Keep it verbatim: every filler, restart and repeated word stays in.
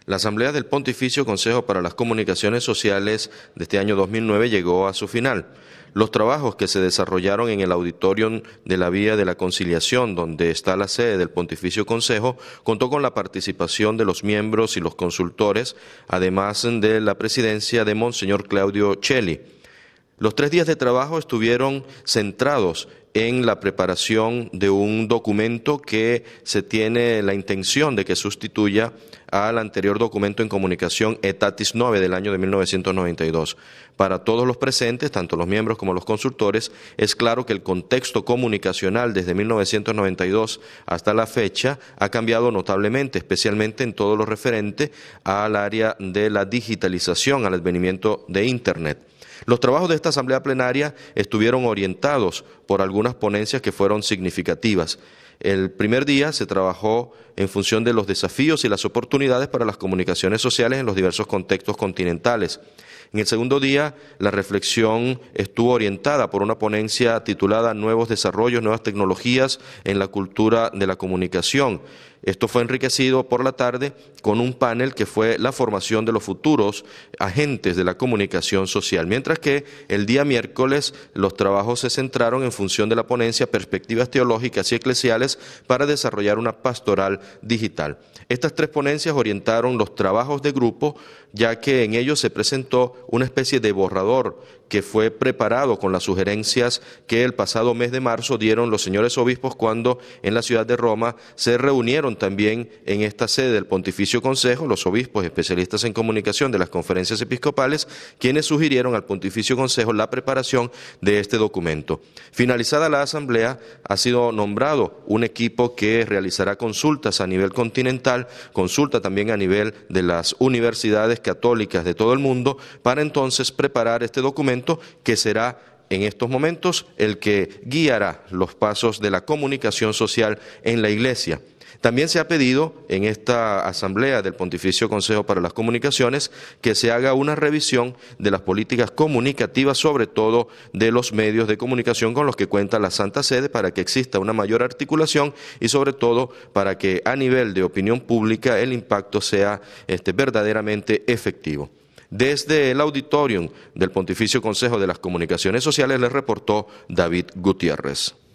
La Asamblea del Pontificio Consejo para las Comunicaciones Sociales de este año dos mil nueve llegó a su final. Los trabajos que se desarrollaron en el Auditorium de la Vía de la Conciliación, donde está la sede del Pontificio Consejo, contó con la participación de los miembros y los consultores, además de la presidencia de Monseñor Claudio Celli. Los tres días de trabajo estuvieron centrados en la preparación de un documento que se tiene la intención de que sustituya al anterior documento en comunicación Aetatis Nove del año de mil novecientos noventa y dos. Para todos los presentes, tanto los miembros como los consultores, es claro que el contexto comunicacional desde mil novecientos noventa y dos hasta la fecha ha cambiado notablemente, especialmente en todo lo referente al área de la digitalización, al advenimiento de Internet. Los trabajos de esta asamblea plenaria estuvieron orientados por algunas ponencias que fueron significativas. El primer día se trabajó en función de los desafíos y las oportunidades para las comunicaciones sociales en los diversos contextos continentales. En el segundo día, la reflexión estuvo orientada por una ponencia titulada Nuevos desarrollos, nuevas tecnologías en la cultura de la comunicación. Esto fue enriquecido por la tarde con un panel que fue la formación de los futuros agentes de la comunicación social, mientras que el día miércoles los trabajos se centraron en función de la ponencia Perspectivas teológicas y eclesiales para desarrollar una pastoral digital. Estas tres ponencias orientaron los trabajos de grupo, ya que en ellos se presentó una especie de borrador que fue preparado con las sugerencias que el pasado mes de marzo dieron los señores obispos cuando en la ciudad de Roma se reunieron también en esta sede del Pontificio Consejo los obispos especialistas en comunicación de las conferencias episcopales, quienes sugirieron al Pontificio Consejo la preparación de este documento. Finalizada la asamblea, ha sido nombrado un equipo que realizará consultas a nivel continental, consulta también a nivel de las universidades católicas de todo el mundo, para entonces preparar este documento que será en estos momentos el que guiará los pasos de la comunicación social en la Iglesia. También se ha pedido en esta asamblea del Pontificio Consejo para las Comunicaciones que se haga una revisión de las políticas comunicativas, sobre todo de los medios de comunicación con los que cuenta la Santa Sede, para que exista una mayor articulación y sobre todo para que a nivel de opinión pública el impacto sea este, verdaderamente efectivo. Desde el Auditorium del Pontificio Consejo de las Comunicaciones Sociales les reportó David Gutiérrez.